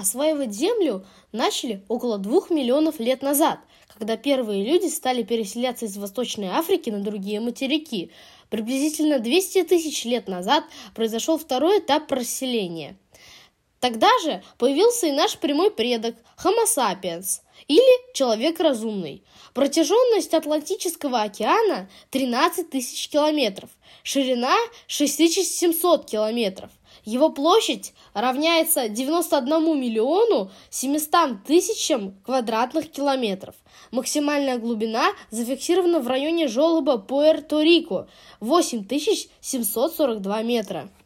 Осваивать Землю начали около 2 миллионов лет назад, когда первые люди стали переселяться из Восточной Африки на другие материки. Приблизительно 200 тысяч лет назад произошел второй этап расселения. Тогда же появился и наш прямой предок Homo sapiens, или человек разумный. Протяженность Атлантического океана 13 тысяч километров, ширина 6700 километров. Его площадь равняется 91 миллиону 700 тысячам квадратных километров. Максимальная глубина зафиксирована в районе желоба Пуэрто-Рико – 8742 метра.